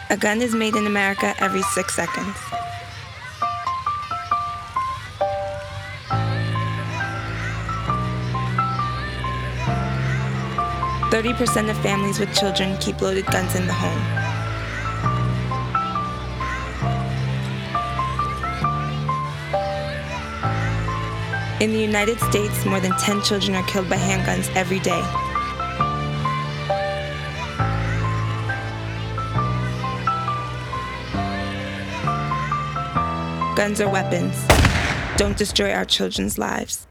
A gun is made in America every 6 seconds. "30% of families with children keep loaded guns in the home." In the United States, more than 10 children are killed by handguns every day. Guns are weapons. Don't destroy our children's lives.